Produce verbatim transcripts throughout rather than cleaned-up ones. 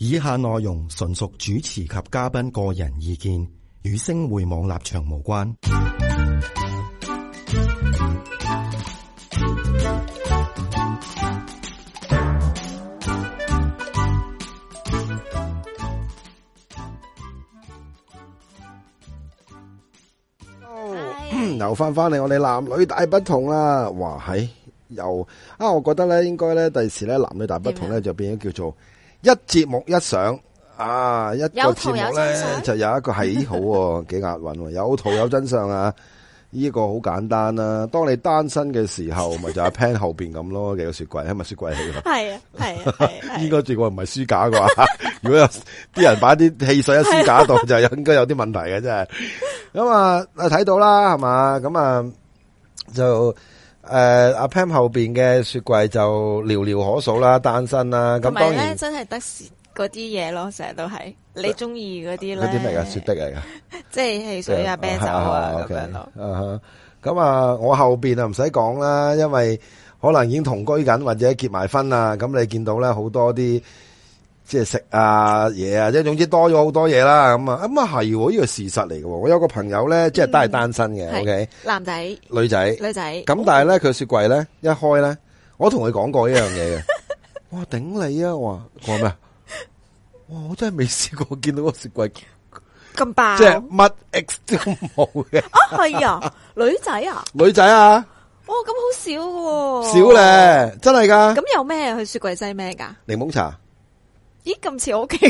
以下內容純屬主持及嘉賓個人意見，與星匯網立場無關。 又翻翻嚟我哋男女大不同啦，哇係又啊！我覺得咧，應該咧，第時咧，男女大不同咧，就變咗叫做一節目一相啊，一個節目咧就有一個係好幾押韻，有圖有真相啊！呢個好簡單啦。當你單身嘅時候，咪就係 pan 後邊咁咯，幾個雪櫃，係咪雪櫃嚟噶？係啊，係啊，係。應該住個唔係書架啩？如果有啲人擺啲汽水喺書架度，就應該有啲問題嘅，真係。咁啊，睇到啦，係嘛？咁啊，就誒阿 Pam 後邊嘅雪櫃就寥寥可數啦，單身啦。咁當然真係得嗰啲嘢咯，成日都係你中意嗰啲咧。嗰啲咩噶？雪碧嚟噶？即係汽水啊、啤酒啊咁樣咯。 咁啊，我後邊啊唔使講啦，因為可能已經同居緊或者結埋婚啦。咁你見到咧好多啲。即係食啊嘢啊，即係總之多咗好多嘢啦，咁啊咁啊係呢個事實嚟嘅。我有個朋友咧，即係都係單身嘅、嗯、，OK， 男仔、 女仔、 女仔。咁但係咧，佢雪櫃咧一開咧，我同佢講過一樣嘢嘅。哇，頂你啊！我話我話咩？哇，我真係未試過見到個雪櫃咁爆， 即係乜 X 都冇嘅。 啊，係啊，女仔啊， 女仔啊。 哦，咁好少嘅。 少咧，真係噶。 咁有咩去雪櫃擠咩噶？ 檸檬茶。 咦，咁似我屋企，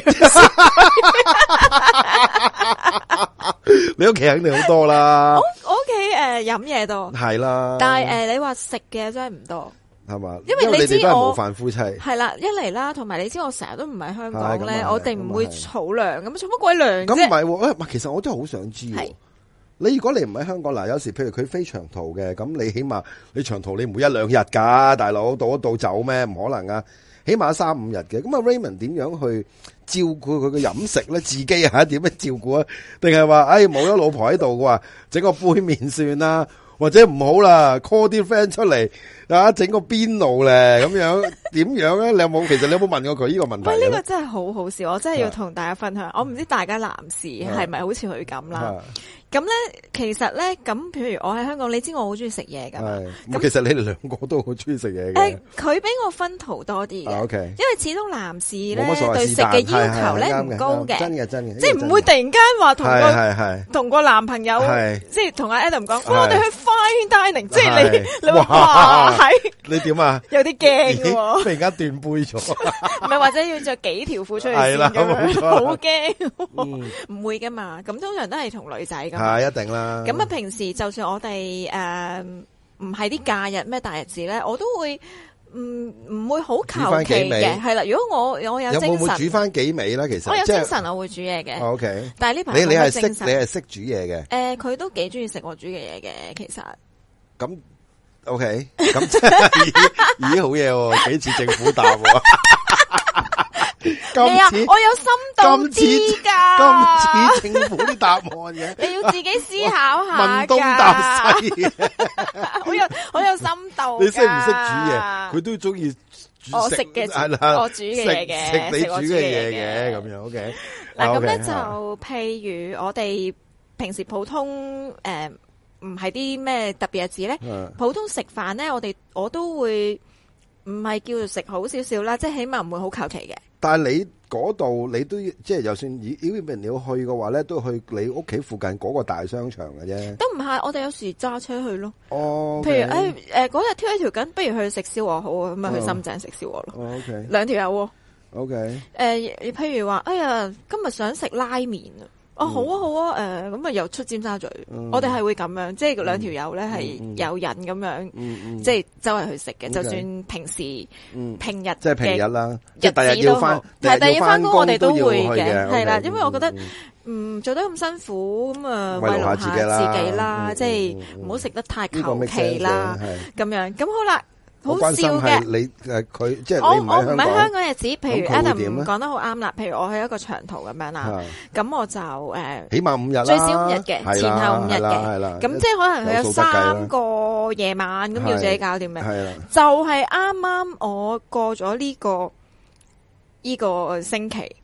你屋企肯定好多啦。 我我屋企誒飲嘢多， 係啦。 但係誒、呃、你話食嘅真係唔多， 係嘛？ 因為你知我模範夫妻係啦，一嚟啦，同埋你知我成日都唔喺香港咧，我哋唔會儲糧，咁儲乜鬼糧啫？ 咁唔係喎，其實我真係好想知。你如果你唔喺香港嗱，有時譬如佢飛長途嘅，咁你起碼你長途你唔會一兩日噶，大佬到一到走咩？唔可能啊！起碼三五日嘅，咁啊 Raymond 點樣去照顧佢嘅飲食咧？自己啊點樣照顧啊？定係話，哎冇咗老婆喺度嘅話，整個杯麵算啦，或者唔好啦 ，call 啲 friend 出嚟啊，整個邊爐咧，咁樣點樣咧？你有冇？其實你有冇問過佢呢個問題？ 喂，呢、這個真係好好笑，我真係要同大家分享。我唔知大家男士係咪好似佢咁啦。咁咧，其實咧，咁譬如我喺香港，你知我好中意食嘢噶嘛？ 咁其實你哋兩個都好中意食嘢嘅。 誒，佢比我分途多啲嘅。OK，因為始終男士咧對食嘅要求咧唔高嘅。真嘅真嘅，即係唔會突然間話同個同個男朋友，即係同阿 Adam 講，我哋去 fine dining，即係你你話哇係？你點啊？有啲驚嘅，突然間斷背咗。唔係或者要着幾條褲出去先咁樣，好驚。唔會噶嘛，咁通常都係同女仔咁。 係一定啦。咁啊，平時就算我哋誒唔係啲假日咩大日子咧，我都會唔唔會好求其嘅。係啦，如果我我有精神， 有冇會煮翻幾味咧？其實我有精神，我會煮嘢嘅。O K，但係呢排你你係識你係識煮嘢嘅。 誒，佢都幾中意食我煮嘅嘢嘅，其實。 咁 O K，咁即係咦好嘢喎，幾似政府答喎。 係啊，我有深度啲噶， 咁似政府啲答案嘅， 你要自己思考下。問東答西， 好有好有深度。 你識唔識煮嘢？佢都中意我食嘅，係啦，我煮嘅嘢嘅， 食你煮嘅嘢嘅咁樣。OK， 嗱咁咧就譬如我哋平時普通誒唔係啲咩特別日子咧，普通食飯咧，我哋我都會唔係叫做食好少少啦，即係起碼唔會好求其嘅。 但係你嗰度你都即係，就算如果你要去嘅話咧，都去你屋企附近嗰個大商場嘅啫。都唔係，我哋有時揸車去咯。 哦， 譬如誒誒嗰日挑一條筋，不如去食燒鵝好啊，咁咪去深圳食燒鵝咯。 哦，OK， 兩條友。 OK， 誒，譬如話，哎呀，今日想食拉麵啊。哦，好啊，好啊，誒，咁啊又出尖沙咀，我哋係會咁樣，即係兩條友咧係有癮咁樣，即係周圍去食嘅，就算平時平日即係平日啦， 日子都好，係第二日翻工我哋都會嘅，係啦，因為我覺得嗯做得咁辛苦，咁啊慰勞下自己啦，即係唔好食得太求其啦，咁樣，咁好啦。好笑嘅， 你誒佢即係我你唔喺香港， 我唔喺香港日子，譬如 Adam 講得好啱啦。譬如我去一個長途咁樣啦，咁我就誒， 起碼五日啦， 最少五日嘅，前後五日嘅， 係啦， 咁即係可能佢有三個夜晚咁要自己搞掂嘅， 係啦， 就係啱啱我過咗呢個呢個星期，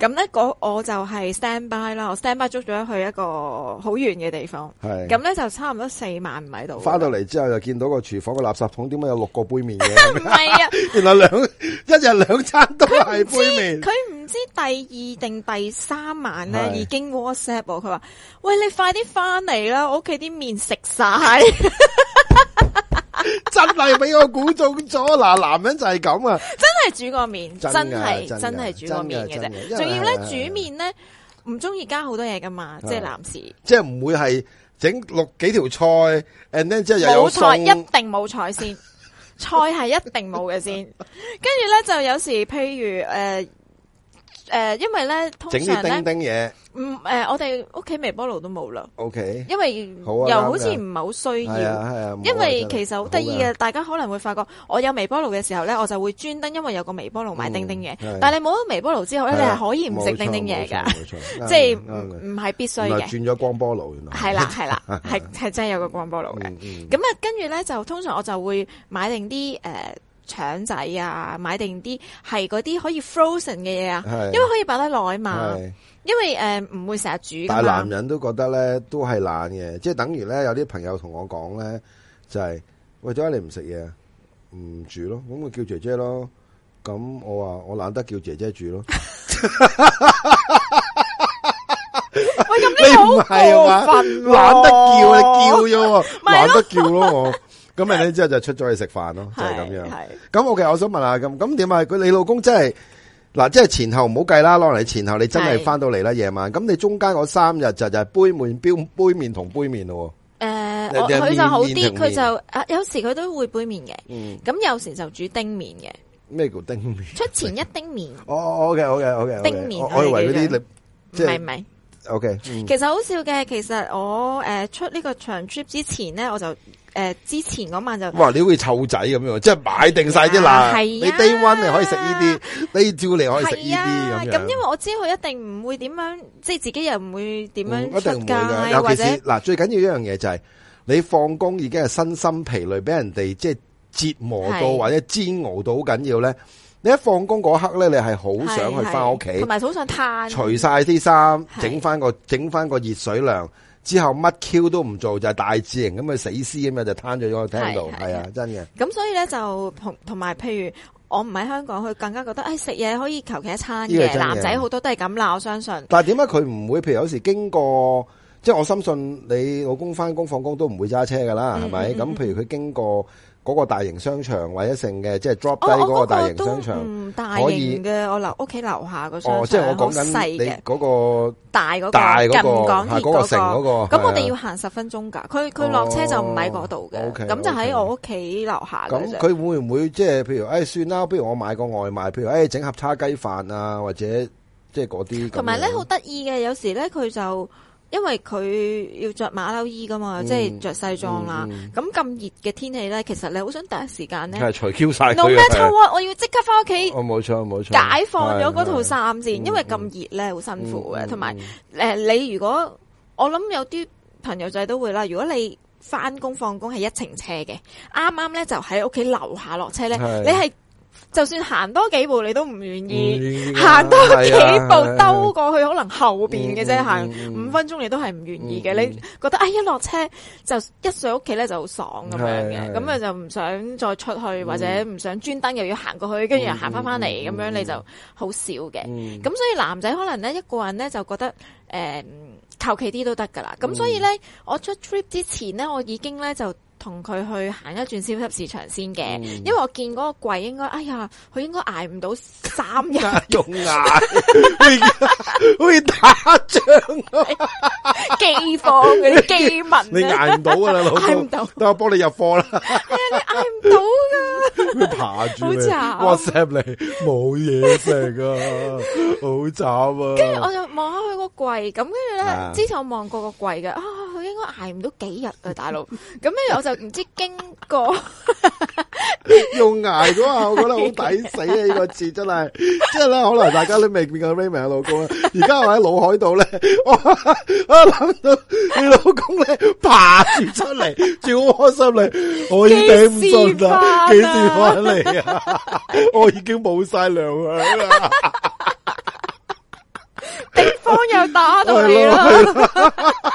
咁咧，嗰我就係 stand by 啦，我 stand by 捉咗去一個好遠嘅地方。係。咁咧就差唔多四萬唔喺度。翻到嚟之後就見到個廚房個垃圾桶點解有六個杯麵嘅？唔係啊，原來兩一日兩餐都係杯麵。佢唔知第二定第三晚咧已經 WhatsApp 我，佢話：喂，你快啲翻嚟啦！我屋企啲麵食晒。真係俾我估中咗，嗱，男人就係咁啊！真係煮個麵，真係真係煮個麵嘅啫。仲要咧煮麵咧，唔中意加好多嘢噶嘛，即係男士。即係唔會係整六幾條菜 ，and then 之後又有餸。冇菜，一定冇菜先，菜係一定冇嘅先。跟住咧就有時，譬如誒誒，因為咧通常咧整啲叮叮嘢。唔誒，我哋屋企微波爐都冇啦。O K，因為又好似唔係好需要。係啊係啊。因為其實好得意嘅，大家可能會發覺，我有微波爐嘅時候咧，我就會專登因為有個微波爐買叮叮嘢。但係你冇咗微波爐之後咧，你係可以唔食叮叮嘢噶。冇錯，即係唔係必須嘅。轉咗光波爐原來。係啦係啦，係係真係有個光波爐嘅。咁啊，跟住咧就通常我就會買定啲誒腸仔啊，買定啲係嗰啲可以 frozen 嘅嘢啊，因為可以擺得耐嘛。因為誒唔、呃、會成日煮㗎嘛，但係男人都覺得咧都係懶嘅，即係等於咧有啲朋友同我講咧就係、是，喂，點解你唔食嘢唔煮咯？咁我叫姐姐咯。咁我話我懶得叫姐姐煮咯。喂，咁你好過分，懶得叫你叫咗，懶得叫咯我。咁咪咧之後就出咗去食飯咯，就係、是、咁樣。咁我其實我想問下咁，咁點啊？佢你老公真係？嗱，即係前後唔好計啦，攞嚟前後你真係翻到嚟啦夜晚，咁你中間嗰三日就就係杯麵杯杯麵同杯麵咯。誒，佢就好啲，佢就啊有時佢都會杯麵嘅，咁有時就煮丁麵嘅。咩叫丁麵？出前一丁麵。哦，OK OK OK。丁麵，我以為嗰啲你即係唔係？OK。其實好笑嘅，其實我誒出呢個長 trip 之前咧，我就。誒、呃，之前嗰晚就哇，你好似湊仔咁樣，即係買定晒啲啦。係你 day one 你可以食呢啲 ，day two 你可以食呢啲咁樣。咁因為我知佢一定唔會點樣，即係自己又唔會點樣出街，嗯、尤其是嗱，最緊要一樣嘢就係、是、你放工已經係身心疲累，俾人哋即係折磨到或者煎熬到好緊要咧。你一放工嗰刻咧，你係好想去翻屋企，同埋好想攤，除晒啲衫，整翻個整翻個熱水涼。之後乜 Q 都唔做，就係、是、大自然咁嘅死屍咁樣就攤咗咗個廳度，係啊，真嘅。咁所以咧就同同埋，譬如我唔喺香港，佢更加覺得誒食嘢可以求其一餐嘅，男仔好多都係咁啦，我相信。但係點解佢唔會？譬如有時經過，即係我深信你老公翻工放工都唔會揸車噶啦，係咪？咁譬如佢經過。嗰個大型商場或者成嘅，即係 drop 低嗰個大型商場，唔大型嘅，我樓屋企樓下個商場，哦，即係我講緊你嗰個大嗰個近港鐵嗰個城嗰個，咁我哋要行十分鐘噶，佢佢落車就唔喺嗰度嘅，咁就喺我屋企樓下。咁佢會唔會即係譬如誒算啦，不如我買個外賣，譬如誒整盒叉雞飯啊，或者即係嗰啲。同埋咧好得意嘅，有時咧佢就。因為佢要着馬騮衣噶嘛，嗯、即係着西裝啦。咁咁熱嘅天氣咧，其實你好想第一時間咧，係除 Q 晒佢。No matter what，我要即刻翻屋企。哦，冇錯冇錯。解放咗嗰套衫先，因為咁熱咧，好辛苦嘅。同埋誒，你如果我諗有啲朋友仔都會啦，如果你翻工放工係一程車嘅，啱啱咧就喺屋企樓下落車咧，你係。就算行多幾步你都唔願意，行多幾步兜過去可能後邊嘅啫，行五分鐘你都係唔願意嘅。你覺得哎一落車就一上屋企咧就好爽咁樣嘅，咁啊就唔想再出去或者唔想專登又要行過去，跟住又行翻翻嚟咁樣，你就好少嘅。咁所以男仔可能咧一個人咧就覺得誒求其啲都得噶啦。咁所以咧我出 trip 之前咧我已經咧就。同佢去行一轉超級市場先嘅，嗯、因為我見嗰個櫃應該，哎呀，佢應該捱唔到三日，仲捱，好似打仗啊！饑荒嗰啲饑民，你捱唔到噶啦，老公，捱唔到，等我幫你入貨啦。係啊，你捱唔到噶，佢爬住你 WhatsApp 你，冇嘢食啊，好慘啊！跟住我就望下佢個櫃，咁跟住咧，啊、之前我望過個櫃嘅，啊，佢應該捱唔到幾日啊，大佬，咁跟住我就。唔知經過用挨嗰下，我覺得好抵死啊！呢個字真係，即係咧，可能大家都未見過 Raymond 嘅老公啦。而家我喺腦海度咧，我我諗到你老公咧爬住出嚟，照開心嚟，我已經頂唔順啦，幾時翻嚟啊？我已經冇晒糧啦。 方又打到你啦！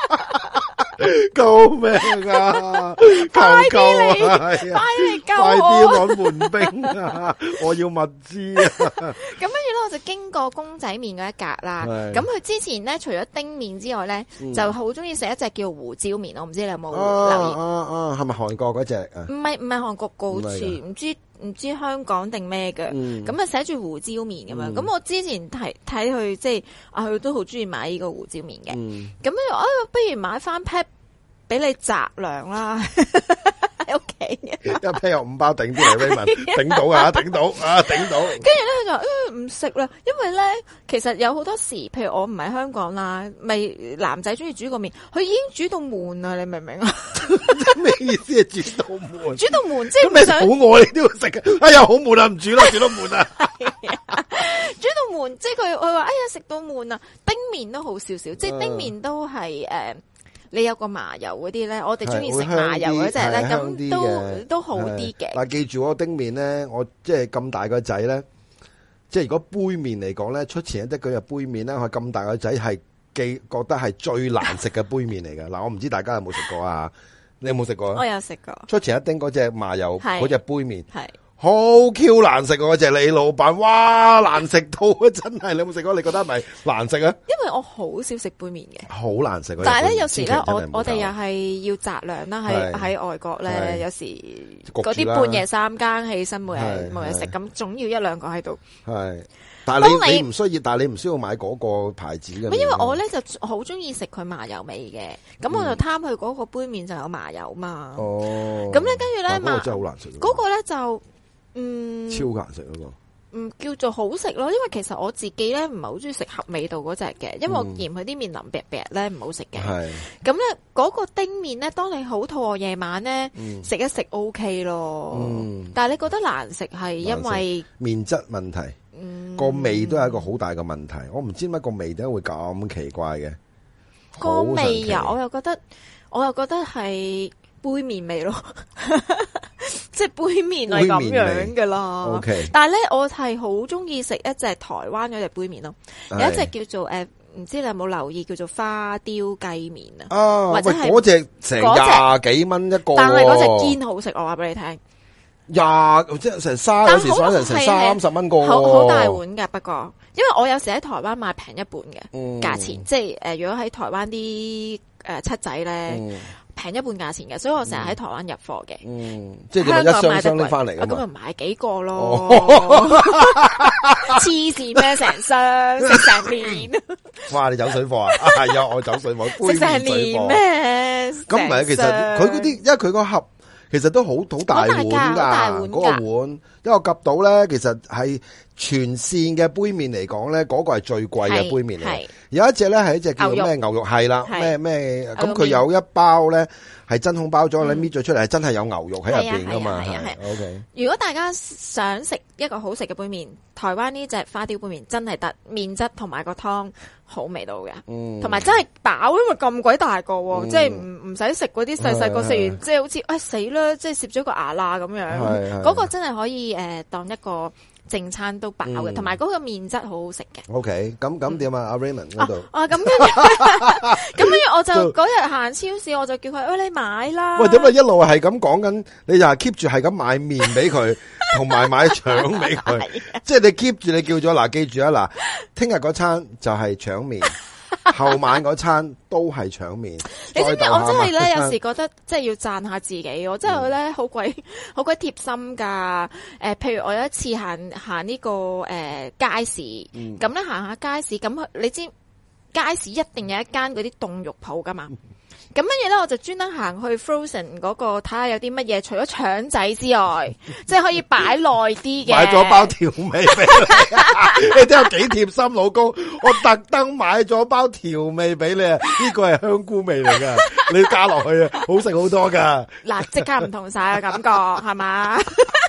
救命啊！ 快啲嚟， 快啲救快我！ 啲揾援兵啊！我要物資啊！ 咁跟住咧，我就經過公仔麵嗰一格啦。咁佢之前咧，除咗丁麵之外咧，嗯、就好中意食一隻叫胡椒麵。我唔知你有冇留意？ 啊啊，係咪韓國嗰隻啊？ 唔係唔係韓國高廚，唔知唔知香港定咩嘅。咁啊寫住胡椒麵咁樣。咁、嗯、我之前睇睇佢即係啊，佢都好中意買呢個胡椒麵嘅。咁咧啊，不如買翻 pack 俾你雜糧啦。喺屋企，一 pair 有五包頂啲嚟 Raymond 頂到啊，頂到啊，頂到。跟住咧佢就話誒唔食啦，因為咧其實有好多時，譬如我唔喺香港啦，咪男仔中意煮個麵，佢已經煮到悶啦，你明唔明啊？ 咩意思係煮到悶？ 煮到悶即係咁你好餓你都要食嘅。哎呀好悶啊，唔煮啦，煮到悶啊。 煮到悶，即係佢佢話哎呀食到悶啊，丁麵都好少少，即係丁麵都係誒。呃你有個麻油嗰啲咧，我哋中意食麻油嗰隻咧，咁都都好啲嘅。 但係記住，我丁麵咧，我即係咁大個仔咧，即係如果杯麵嚟講咧，出前一啲嗰隻杯麵咧，我咁大個仔係記覺得係最難食嘅杯麵嚟嘅。嗱，我唔知大家有冇食過啊？你有冇食過？ 我有食過。 出前一丁嗰隻麻油嗰隻杯麵。係。好 Q 難食嗰隻李老闆，哇難食到啊！真係你有冇食過？你覺得係咪難食啊？ 因為我好少食杯麵嘅， 好難食。 但係咧有時咧，我我哋又係要擇糧啦，喺喺外國咧，有時嗰啲半夜三更起身冇嘢冇嘢食，咁總要一兩個喺度。係， 但係你你唔需要，但係你唔需要買嗰個牌子嘅。 因為我咧就好中意食佢麻油味嘅，咁我就貪佢嗰個杯麵就有麻油嘛。哦，咁咧跟住咧麻， 真係好難食。 嗰個咧就。嗯， 超難食嗰個， 唔叫做好食咯，因為其實我自己咧唔係好中意食合味道嗰隻嘅，因為我嫌佢啲麵腍白白咧唔好食嘅。係咁咧，嗰個丁麵咧，當你好肚餓夜晚咧食一食 O K 咯。嗯，但係你覺得難食係因為麵質問題，個味都係一個好大嘅問題。我唔知點解個味點解會咁奇怪嘅。 個味啊，我又覺得，我又覺得係杯麵味咯。即係杯麵係咁樣噶啦，okay. 但係咧我係好中意食一隻台灣嗰隻杯麵咯，有一隻叫做誒，唔、呃、知你有冇留意叫做花雕雞麵啊？或者係嗰隻成廿幾蚊一個， 但係嗰隻堅好食，我話俾你聽， 廿即係成三，有時上成成三十蚊個， 好好大碗噶。不過因為我有時喺台灣買平一半嘅價錢，嗯、即係誒、呃，如果喺台灣啲誒七仔咧。嗯平一半價錢嘅，所以我成日喺台灣入貨嘅。嗯，即係一箱箱拎翻嚟咁咪買幾個咯？黐線咩？成箱食成年？ 哇！你走水貨啊？係啊，我走水貨， 食成年咩？ 咁唔係，其實佢嗰啲，因為佢個盒其實都好好大碗噶，嗰個碗，因為我及到咧，其實係全線嘅杯麵嚟講咧，嗰個係最貴嘅杯麵嚟。有一隻咧係一隻叫咩牛肉係啦，咩咩咁佢有一包咧係真空包裝，你搣咗出嚟係真係有牛肉喺入邊噶嘛。O K，如果大家想食一個好食嘅杯麵，台灣呢隻花雕杯麵真係得，麵質同埋個湯好味道嘅，同埋真係飽，因為咁鬼大個，即係唔唔使食嗰啲細細個食完，即係好似哎死啦，即係攝咗個牙罅咁樣。嗰個真係可以誒當一個正餐都飽嘅，同埋嗰個麵質好好食嘅。 O K，咁咁點啊？阿 Raymond 嗰度啊，咁跟住咁跟住我就嗰日行超市，我就叫佢，喂，你買啦。 喂，點解一路係咁講緊？你就係 keep 住係咁買麵俾佢，同埋買腸俾佢。即係你 keep 住，你叫咗嗱，記住啊嗱，聽日嗰餐就係腸麵。後晚嗰餐都係腸麵， 你知唔知？我真係咧，有時覺得即係要讚下自己，我真係咧好鬼好鬼貼心噶。誒、呃，譬如我有一次行行呢個誒、呃、街市，咁咧行下街市，咁你知街市一定有一間嗰啲凍肉鋪噶嘛？咁乜嘢咧？我就專登行去 Frozen 嗰個睇下有啲乜嘢，除咗腸仔之外，即係可以擺耐啲嘅。 買咗包調味俾你，你都有幾貼心，老公。我特登買咗包調味俾你啊！呢個係香菇味嚟噶，你加落去啊，好食好多噶。 嗱，即刻唔同晒嘅感覺，係嘛？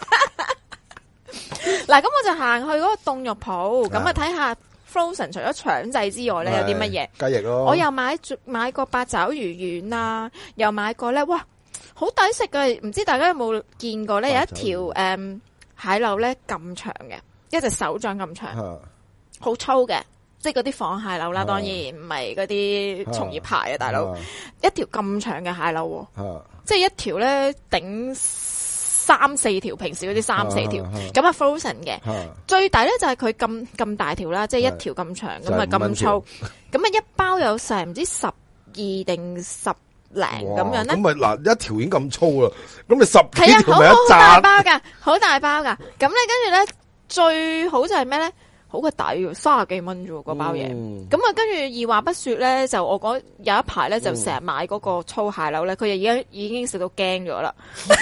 嗱，咁我就行去嗰個凍肉鋪，咁啊睇下。Frozen 除咗腸仔之外咧，有啲乜嘢？雞翼咯。我又買買過八爪魚丸啦，又買過咧，哇，好抵食嘅！唔知大家有冇見過咧？有一條誒、嗯、蟹柳咧咁長嘅，一隻手掌咁長，好、啊、粗嘅， 即係嗰啲仿蟹柳啦，當然唔係嗰啲從業牌啊，大佬，一條咁長嘅蟹柳，即係一條咧頂三四條，平時嗰啲三四條，咁啊 frozen 嘅，最大咧就係佢咁咁大條啦，即係一條咁長，咁啊咁粗，咁啊一包有成唔知十二定十零咁樣咧， 咁咪嗱一條已經咁粗啦，咁咪十幾條係啊， 咪一扎， 好大包噶，好大包噶，咁咧跟住咧最好就係咩咧？好鬼抵喎，三十幾蚊啫喎，嗰包嘢。咁啊，跟住二話不說咧，就我講有一排咧，就成日買嗰個粗蟹柳咧，佢又而家已經食到驚咗啦。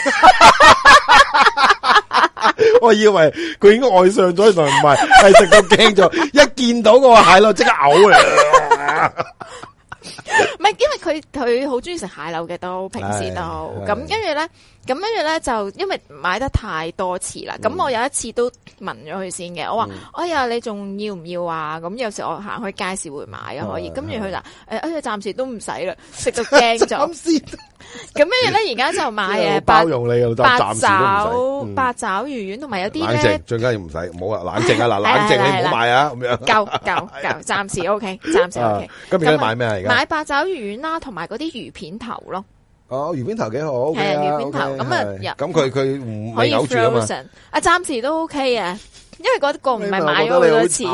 我以為佢已經愛上咗，原來唔係，係食到驚咗，一見到個蟹柳即刻嘔嚟。 唔係，因為佢佢好中意食蟹柳嘅都，平時都咁，跟住咧，咁跟住咧就因為買得太多次啦，咁、嗯、我有一次都問咗佢先嘅，我話、嗯、哎呀你仲要唔要啊？咁有時我行去街市會買啊，可以，跟住佢就誒哎呀暫時都唔使啦，食到驚咗。咁跟住咧而家就買誒八八爪、嗯、八爪魚丸同埋有啲咧， 冷靜最緊要唔使，唔好啊冷靜啊嗱冷靜你唔好買啊咁樣， 夠夠夠，暫時 OK， 暫時 OK。 咁而家買咩啊？而家買八爪魚丸啦，同埋嗰啲魚片頭咯。 哦，魚片頭幾好，係啊，魚片頭咁啊， 咁佢佢唔可以咬住啊嘛。 啊，暫時都 OK 啊，因為嗰個唔係買咗好多次。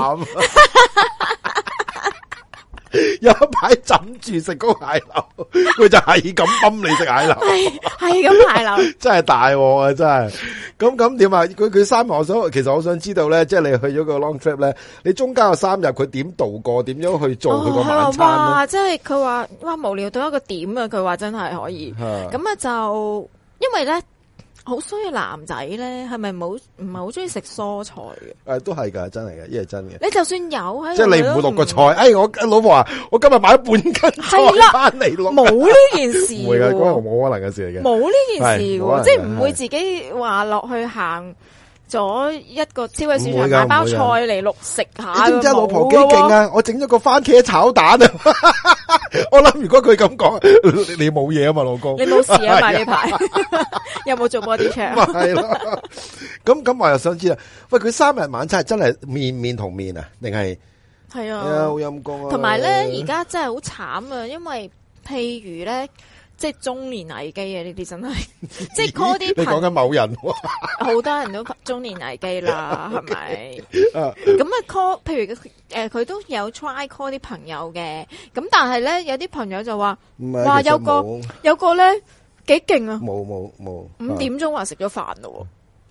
有一排枕住食嗰個蟹柳，佢就係咁泵你食蟹柳， 係咁蟹柳， 真係大鑊啊！真係，咁咁點啊？佢佢三日，我想其實我想知道咧，即係你去咗個 long trip 咧，你中間有三日，佢點度過？點樣去做佢個晚餐咧？ 哇！即係佢話哇無聊到一個點啊！佢話真係可以，咁啊就因為咧。好衰嘅男仔咧，係咪冇唔係好中意食蔬菜嘅？ 誒，都係噶，真係嘅，呢係真嘅。 你就算有喺， 即係你唔會落個菜。誒，我老婆話我今日買咗半斤菜翻嚟落。 冇呢件事， 唔會嘅，嗰個冇可能嘅事嚟嘅。 冇呢件事嘅，即係唔會自己話落去行咗一個超級市場買包菜嚟淥食下。 你知唔知老婆幾勁啊？我整咗個番茄炒蛋啊！我諗如果佢咁講，你冇嘢啊嘛，老公。 你冇事啊嘛呢排？有冇做 body check？ 咪係咯。咁咁我又想知啦。喂，佢三日晚餐係真係面面同面啊？定係？係啊。好陰功啊！ 同埋咧，而家真係好慘啊！因為譬如咧。即係中年危機啊！呢啲真係，即係 call 啲。 你講緊某人， 好多人都中年危機啦，係咪？咁啊 call，譬如誒，佢、呃、都有 try call 啲朋友嘅，咁但係咧有啲朋友就話，話有個有個咧幾勁啊！ 冇冇冇， 五點鐘話食咗飯咯。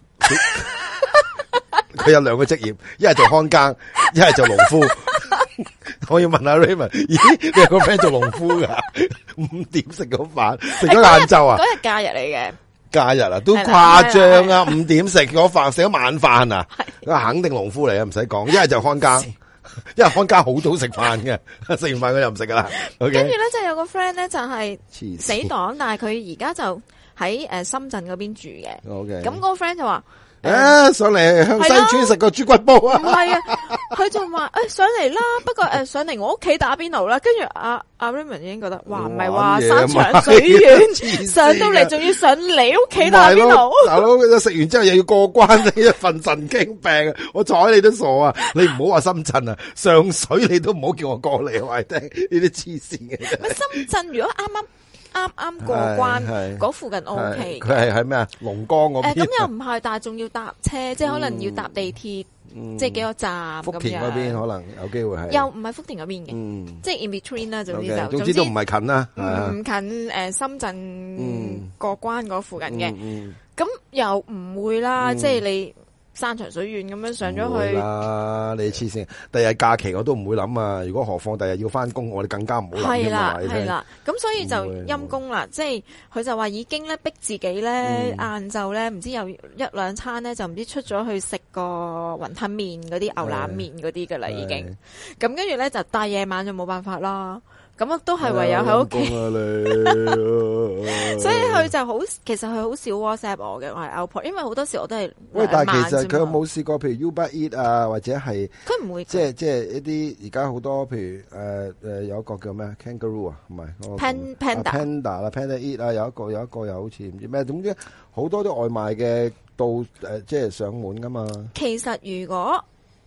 佢有兩個職業，一係做看更，一係做農夫。我要問下 Raymond， 咦，你有個 friend 做農夫噶？五點食咗飯，食咗晏晝啊？ 嗰日假日嚟嘅， 假日啊，都誇張啊！五點食咗飯，食咗晚飯啊？肯定農夫嚟啊，唔使講。一係就看更，一係看更好早食飯嘅，食完飯佢又唔食噶啦。跟住咧，就有個 friend 咧就係死黨，但係佢而家就喺誒深圳嗰邊住嘅。 Okay. 咁嗰個 friend 就話。 誒、啊，上嚟向西村食個豬骨煲啊！ 唔係啊，佢仲話誒上嚟啦，不過誒、呃、上嚟我屋企打邊爐啦。跟住阿阿 Raymond 已經覺得，哇唔係話山長水遠上到嚟，仲要上你屋企打邊爐。 大佬食完之後又要過關，一份神經病。我睬你都傻啊！你唔好話深圳啊，上水你都唔好叫我過嚟，話你聽呢啲黐線嘅。 深圳如果啱啱。啱啱過關嗰附近 O K， 佢係喺咩啊？龍崗嗰邊。誒， 咁又唔係，但係仲要搭車，即係可能要搭地鐵，即係幾個站。 福田嗰邊可能有機會係。 又唔係福田嗰邊嘅，即係 in between 啦，總之就總之都唔係近啦， 唔近誒深圳過關嗰附近嘅。咁又唔會啦，即係你。山長水遠咁樣上咗去啦，你黐線！第日假期我都唔會諗啊！如果何況第日要翻工，我哋更加唔好諗。係啦， 係啦，咁所以就陰公啦，即係佢就話已經咧逼自己咧晏晝咧唔知有一兩餐咧就唔知出咗去食個雲吞麵嗰啲牛腩麵嗰啲噶啦已經，咁跟住咧就大夜晚就冇辦法啦。咁啊，都係唯有喺屋企，所以佢就好，其實佢好少 WhatsApp 我嘅，我係 output，因為好多時我都係喂，但係其實佢有冇試過，譬如 Uber Eat 啊，或者係佢唔會， 即係即係一啲而家好多，譬如誒誒、呃、有一個叫咩 Kangaroo 啊，唔係 Pan Panda Panda 啦 Panda Eat 啊，有一個有一個又好似唔知咩，總之好多啲外賣嘅到誒、呃、即係上門噶嘛。 其實如果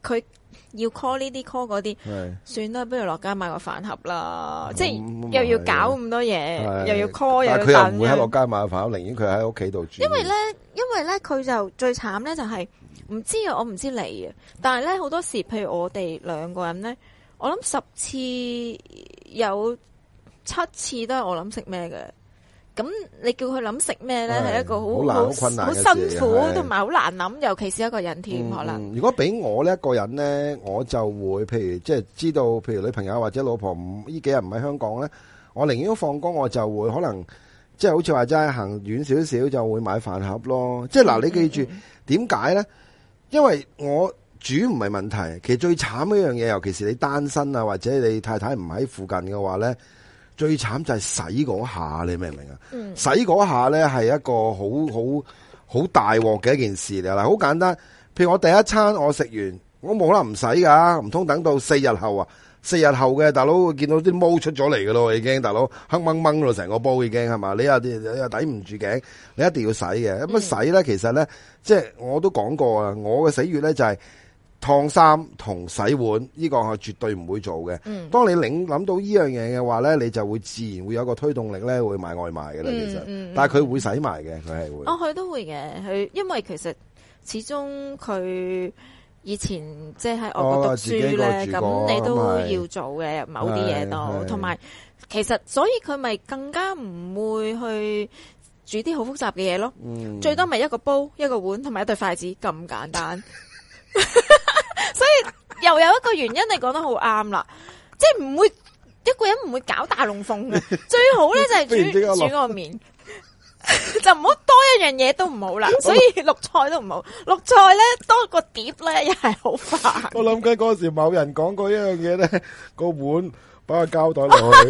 佢要 call 呢啲 call 嗰啲，算啦，不如落街買個飯盒啦。即係又要搞咁多嘢，又要 call 又要等。 但係佢又唔會喺落街買個飯盒，寧願佢喺屋企度煮。 因為咧，因為咧，佢就最慘咧，就係唔知啊，我唔知你啊。但係咧，好多時，譬如我哋兩個人咧，我諗十次有七次都係我諗食咩嘅。咁你叫佢諗食咩咧，係一個好好困難、好辛苦同埋好難諗，尤其是一個人添可能。 如果俾我呢一個人咧，我就會譬如即係知道，譬如女朋友或者老婆唔呢幾日唔喺香港咧，我寧願放工我就會可能即係好似話齋行遠少少就會買飯盒咯。即係嗱，你記住點解咧？因為我煮唔係問題，其實最慘一樣嘢，尤其是你單身啊，或者你太太唔喺附近嘅話咧。最慘就係洗嗰下，你明唔明啊？嗯、洗嗰下咧係一個好好好大鑊嘅一件事嚟啦。好簡單，譬如我第一餐我食完，我冇可能唔洗噶，唔通等到四日後啊？四日後嘅大佬會見到啲毛出咗嚟噶咯，已經大佬黑掹掹咯，成個煲已經係嘛？你又你又抵唔住頸，你一定要洗嘅。咁、嗯、洗咧，其實咧，即係我都講過啊，我嘅死穴咧就係、是。燙衫同洗碗呢、這個係絕對唔會做嘅。嗯、當你領諗到呢樣嘢嘅話咧，你就會自然會有個推動力咧，會買外賣嘅啦。其實，嗯嗯、但係佢會洗埋嘅，佢係會。 哦，佢都會嘅，佢因為其實始終佢以前即係喺外國讀書咧，咁、哦、你都要做嘅某啲嘢都，同埋其實所以佢咪更加唔會去煮啲好複雜嘅嘢咯。嗯、最多咪一個煲、一個碗同埋一對筷子咁簡單。所以又有一個原因，你講得好啱啦，即係唔會一個人唔會搞大龍鳳嘅，最好咧就係煮煮個麵，就唔好多一樣嘢都唔好啦。所以綠菜都唔好，綠菜咧多個碟咧又係好煩。 我諗緊嗰時某人講過一樣嘢咧，個碗擺個膠袋落去，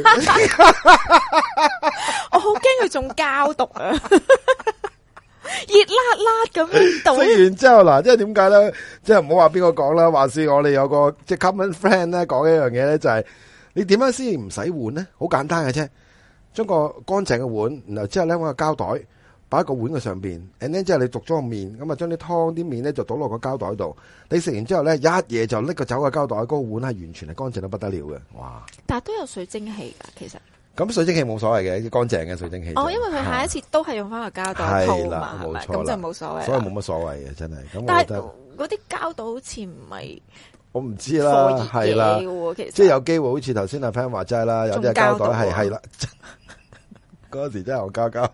我好驚佢中膠毒啊！熱辣辣咁樣倒， 食完之後嗱，即係點解咧？即係唔好話邊個講啦，話是我哋有個即係 common friend 咧講一樣嘢咧，就係你點樣先唔洗碗咧？好簡單嘅啫，將個乾淨嘅碗，然後之後咧搵個膠袋擺喺個碗嘅上邊 and then 之後你焗咗個麵，咁啊將啲湯啲麵咧就倒落個膠袋度。你食完之後咧，一嘢就拎個走個膠袋，嗰個碗係完全係乾淨到不得了嘅。哇！ 但係都有水蒸氣噶，其實。 咁水蒸氣冇所謂嘅，乾淨嘅水蒸氣。 哦，因為佢下一次都係用翻個膠袋套嘛，係咪？咁就冇所謂。 所以冇乜所謂嘅，真係。咁但係嗰啲膠袋好似唔係， 我唔知啦，係啦，其實即係有機會，好似頭先阿 Pan 話齋啦，有啲膠袋係係啦。嗰時真係戇膠膠。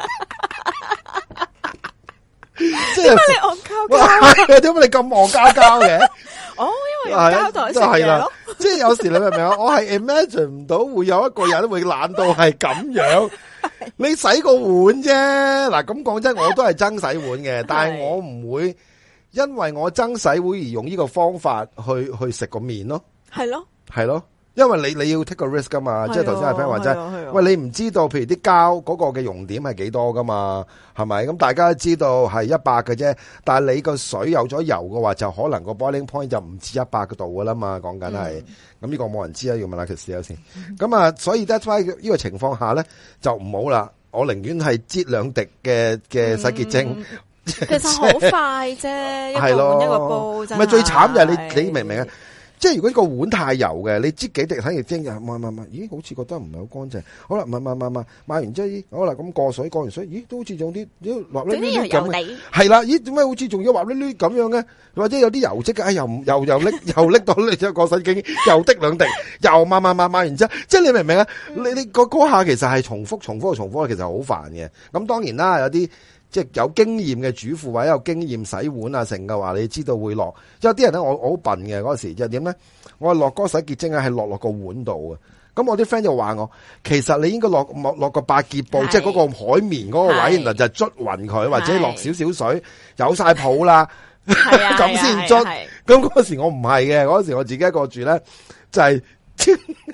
即係點解你戇膠膠？ 點解你咁戇膠膠嘅？ 哦，因為用膠袋食嘢咯。 即係有時你明唔明啊？我係 imagine 唔到會有一個人會懶到係咁樣。你洗個碗啫，嗱咁講真，我都係憎洗碗嘅，但係我唔會因為我憎洗碗而用呢個方法去去食個麵咯。係咯，係咯。因為你你要 take 個 risk 噶嘛，即係頭先阿 friend 話齋，喂，你唔知道，譬如啲膠嗰個嘅熔點係幾多噶嘛，係咪？咁大家都知道係一百嘅啫，但係你個水有咗油嘅話，就可能個 boiling point 就唔止一百個度噶啦嘛，講緊係，咁呢個冇人知啊，要問下佢試下先。咁啊，所以 that's why 呢個情況下咧就唔好啦，我寧願係擠兩滴嘅嘅洗潔精。嗯其實好快啫，一個碗一個煲真係。 唔係最慘就係你你明唔明啊？即係如果呢個碗太油嘅，你擠幾滴洗潔精嘅，抹抹抹，咦，好似覺得唔係好乾淨。好啦，抹抹抹抹，抹完之後，咦，好啦，咁過水過完水，咦，都好似仲啲，咦，滑溜溜咁。係啦，咦，點解好似仲要滑溜溜咁樣嘅？或者有啲油漬嘅，哎，又又又拎又拎到你隻個洗潔精，又滴兩滴，又抹抹抹抹完之後，即係你明唔明啊？你你嗰嗰下其實係重複重複重複，其實好煩嘅。咁當然啦，有啲。即係有經驗嘅主婦或者有經驗洗碗啊成嘅話，你知道會落。有啲人咧，我我好笨嘅嗰時就點咧？我係落嗰洗潔精啊，係落落個碗度嘅。咁我啲 friend 就話我，其實你應該落落落個百潔布，即係嗰個海綿嗰個位，然後就捽勻佢，或者落少少水，有晒泡啦，咁先捽。咁嗰時我唔係嘅，嗰時我自己一個住咧，就係、是。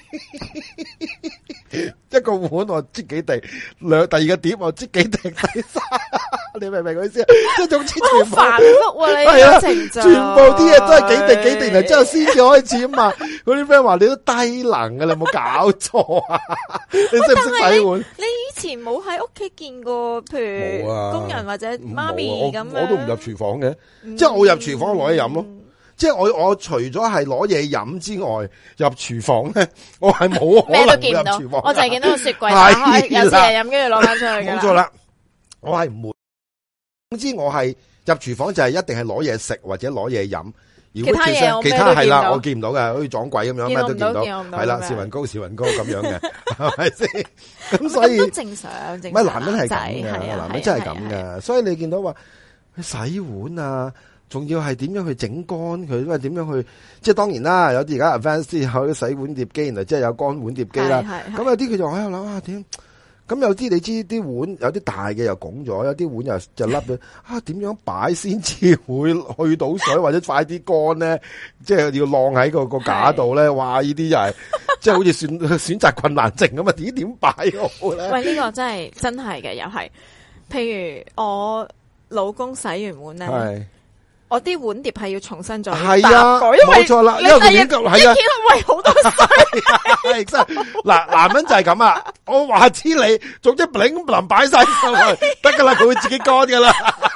一個碗我擠幾滴，兩第二個碟我擠幾滴，第三你明唔明佢意思？即係總之全部繁複啊！你個程序， 全部啲嘢都係幾滴幾滴，然之後先至開始啊嘛。嗰啲 friend 話你都低能噶，你有冇搞錯啊？你識唔識洗碗？ 你以前冇喺屋企見過，譬如工人或者媽咪咁樣， 我都唔入廚房嘅，即係我入廚房攞嚟飲咯。 即係我我除咗係攞嘢飲之外，入廚房咧，我係冇可能入廚房。 我就係見到個雪櫃打開，有時係飲，跟住攞翻出去嘅。 冇錯啦，我係唔會。總之我係入廚房就係一定係攞嘢食或者攞嘢飲。如果其他嘢其他係啦，我見唔到嘅，好似撞鬼咁樣，咩都見到。係啦， 試雲高試雲高咁樣嘅，係咪先？咁所以正常，正常。唔係男人係咁嘅，男人真係咁嘅。所以你見到話洗碗啊。仲要係點樣去整乾佢？因為點樣去？即係當然啦，有啲而家 advance 啲有啲洗碗碟機，然後即係有乾碗碟機啦。咁有啲佢就喺度諗啊點？咁有啲你知啲碗有啲大嘅又拱咗，有啲碗又就凹咗。啊點樣擺先至會去到水或者快啲乾咧？即係要晾喺個個架度咧。哇！呢啲又係即係好似選選擇困難症咁啊！點點擺好咧？ 喂，呢、這個真係真係嘅，又係。譬如我老公洗完碗咧。我啲碗碟係要重新再搭過， 冇錯啦，因為佢已經係啊， 喂好多水， 真係嗱，男人就係咁啊！我話知你，總之擰咁淋擺晒上去，得噶啦，佢會自己乾噶啦。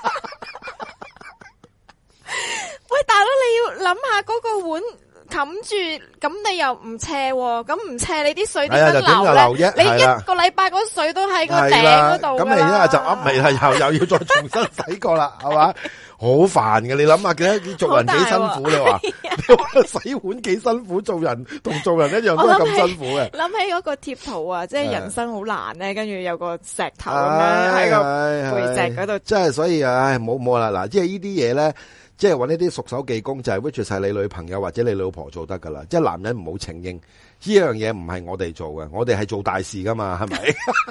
喂，大佬你要諗下嗰個碗冚住，咁你又唔斜，咁唔斜你啲水點樣流咧？你一個禮拜嗰水都喺個頂嗰度， 咁你而家就噏味啦，又又要再重新洗過啦，係嘛？好煩嘅，你諗下，幾做人幾辛苦你話？你話洗碗幾辛苦，做人同做人一樣都係咁辛苦嘅。 諗起嗰個貼圖啊，即係人生好難咧，跟住有個石頭咁樣喺個背脊嗰度。 即係所以唉，冇冇啦嗱，即係呢啲嘢咧，即係搵呢啲熟手技工，就係 which 係你女朋友或者你老婆做得噶啦。即係男人唔好承認呢樣嘢唔係我哋做嘅，我哋係做大事噶嘛，係咪？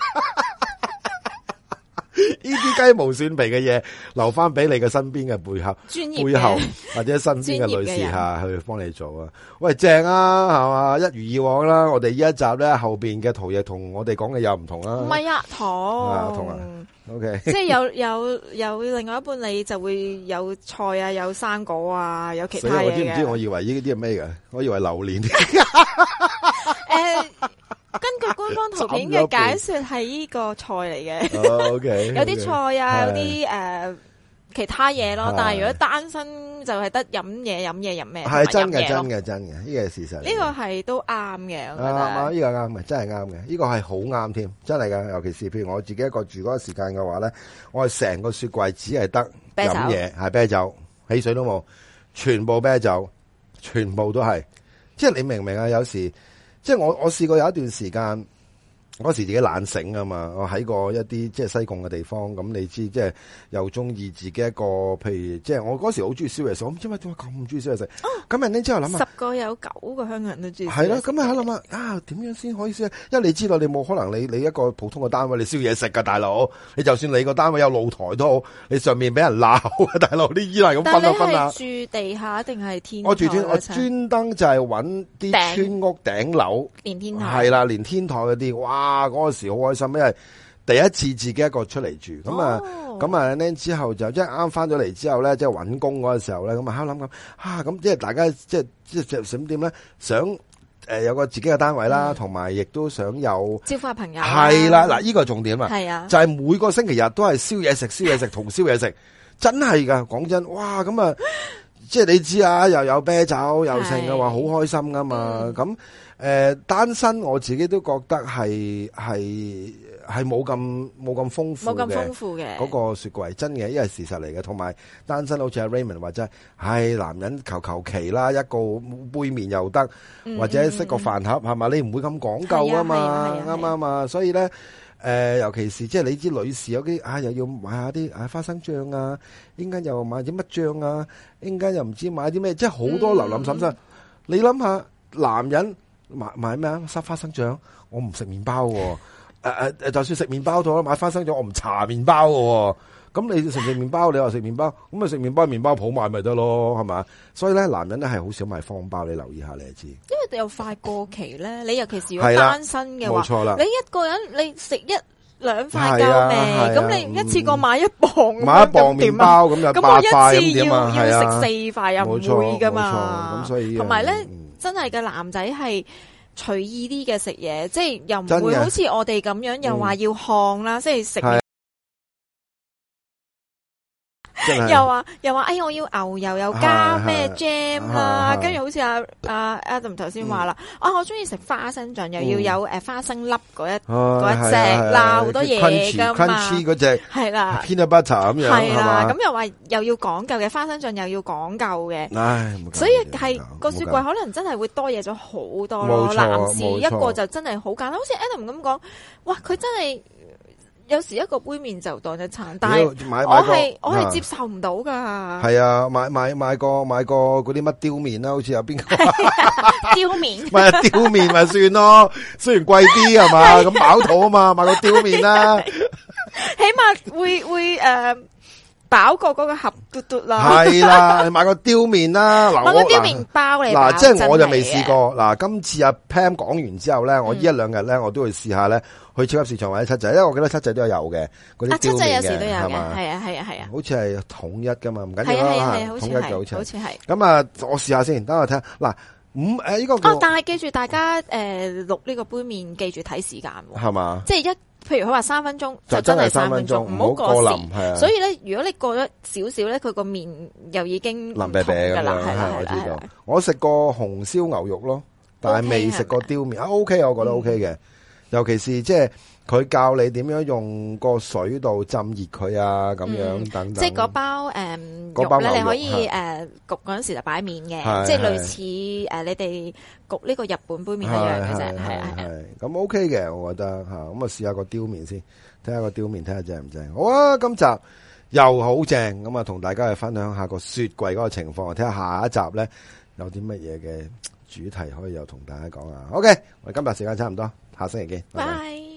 呢啲雞毛蒜皮嘅嘢留翻俾你嘅身邊嘅背後，背後或者身邊嘅女士吓去幫你做啊！喂，正啊，係嘛？一如以往啦，我哋呢一集咧後邊嘅圖嘢同我哋講嘅又唔同啦。 唔係啊，同啊同啊 ，OK， 即係有有有另外一半你就會有菜啊，有生果啊，有其他嘢嘅。 我知唔知？我以為呢啲係咩嘅？我以為榴蓮。 誒。根據官方圖片嘅解說係呢個菜嚟嘅， oh, okay, 有啲菜啊， okay. 有啲誒、呃、其他嘢咯。但係如果單身就係得飲嘢飲嘢飲咩？ 係真嘅，真嘅，真嘅，呢個係事實。 呢個係都啱嘅，我覺得。 啱，呢個啱嘅，真係啱嘅。呢個係好啱添，真係噶。尤其是譬如我自己一個住嗰個時間嘅話咧，我係成個雪櫃只係得飲嘢，係啤酒，汽水都冇，全部啤酒，全部都係。即係你明唔明啊？有時。即係我我試過有一段時間，嗰時自己懶醒啊嘛，我喺過一啲即係西貢嘅地方，咁你知即係又中意自己一個，譬如即係我嗰時好中意燒嘢食，我唔知點解點解咁中意燒嘢食。咁人哋之後諗下， 十個有九個香港人都中意。 係啦，咁啊喺諗下啊，點樣先可以燒？因為你知道你冇可能你你一個普通嘅單位你燒嘢食噶，大佬，你就算你個單位有露台都好，你上面俾人鬧啊，大佬，啲衣係咁分啊分啊。 住地下定係天台？ 我住天，我專登就係揾啲村屋頂樓， 連天台係啦，連天台嗰啲，哇！嗰個時好開心，因為第一次自己一個出嚟住，咁啊，咁啊咧之後就即係啱翻咗嚟之後咧，即係揾工嗰個時候咧，咁啊喺度諗咁啊，咁即係大家即係即係想點咧？想誒有個自己嘅單位啦，同埋亦都想有招呼朋友， 係啦，嗱呢個係重點啊， 係啊， 就係每個星期日都係燒嘢食，燒嘢食同燒嘢食，真係噶，講真，哇咁啊！即係你知啊，又有啤酒又剩嘅話，好開心噶嘛。咁誒、呃，單身我自己都覺得係係係冇咁冇咁豐富嘅， 冇咁豐富嘅嗰個雪櫃真嘅，因為事實嚟嘅。同埋單身好似阿 Raymond 話齋，係男人求求其啦，一個杯麵又得，嗯、或者識個飯盒係嘛、嗯，你唔會咁講究啊嘛，啱唔啱啊？所以咧。誒、呃，尤其是即係你知女士有啲啊，又要買下啲啊花生醬啊，應間又買啲乜醬啊，應間又唔知買啲咩，即係好多林林沈沈。你諗下，男人買買咩啊？塞花生醬，我唔食麵包喎。誒誒誒，就算食麵包都好，買花生醬我唔搽麵包喎。咁你食唔食麵包？你話食麵包，咁咪食麵包，麵包鋪買咪得咯，係嘛？所以咧，男人咧係好少買方包，你留意下你就知。 因為又快過期咧，你尤其是如果單身嘅話， 冇錯啦， 你一個人你食一兩塊夠未？咁、啊、你一次過買一磅， 買一磅麵包咁就八塊咁點啊？ 要要食四塊又唔會噶嘛？ 咁所以同埋咧，真係嘅男仔係隨意啲嘅食嘢，即係又唔會好似我哋咁樣，又話要烘啦，即係食。 又話又話，哎我要牛油又加咩 jam 啦，跟住好似阿阿 Adam 頭先話啦，啊我中意食花生醬，又要有誒花生粒嗰一嗰一隻啦，好多嘢噶嘛。 Crunchy 嗰隻係啦 ，peanut butter 咁樣係啦， 咁又話又要講究嘅花生醬，又要講究嘅。 唉， 所以係個雪櫃可能真係會多嘢咗好多咯。男士一個就真係好簡單，好似 Adam 咁講，哇佢真係。有時一個杯麵就當一餐，但係我係我係接受唔到噶。 係啊，買買買個買個嗰啲乜雕麵啦，好似有邊個雕麵？ 咪雕麵咪算咯，雖然貴啲係嘛，咁飽肚啊嘛，買個雕麵啦， 起碼會會誒飽過嗰個盒嘟嘟啦。 係啦，買個雕麵啦， 買個雕麵包嚟。 嗱，即係我就未試過。嗱，今次阿 Pam 講完之後咧，我呢一兩日咧，我都會試下咧。去超級市場或者七仔，因為我記得七仔都有嘅嗰啲雕麵嘅，七仔有時都有嘅，係啊係啊係啊，好似係統一噶嘛，唔緊要啦，統一嘅好似，好似係。咁啊，我試下先，等我睇下。嗱，五誒呢個哦，但係記住大家誒錄呢個杯麵，記住睇時間，係嘛？即係一，譬如佢話三分鐘，就真係三分鐘，唔好過臨。係啊。所以咧，如果你過咗少少咧，佢個麵又已經腍啤啤噶啦，係啦，我知道。我食過紅燒牛肉咯，但係未食過雕麵啊 ，OK，我覺得 OK 嘅。尤其是即係佢教你點樣用個水度浸熱佢啊，咁樣等等。即係嗰包誒肉咧，你可以誒焗嗰陣時就擺面嘅，即係類似誒你哋焗呢個日本杯麵一樣嘅啫，係啊係。咁 OK 嘅，我覺得吓，咁啊試下個雕麵先，睇下個雕麵睇下正唔正。好啊，今集又好正，咁啊同大家去分享下個雪櫃嗰個情況，睇下下一集咧有啲乜嘢嘅主題可以又同大家講啊。OK，我哋今日時間差唔多。下星期見，拜拜。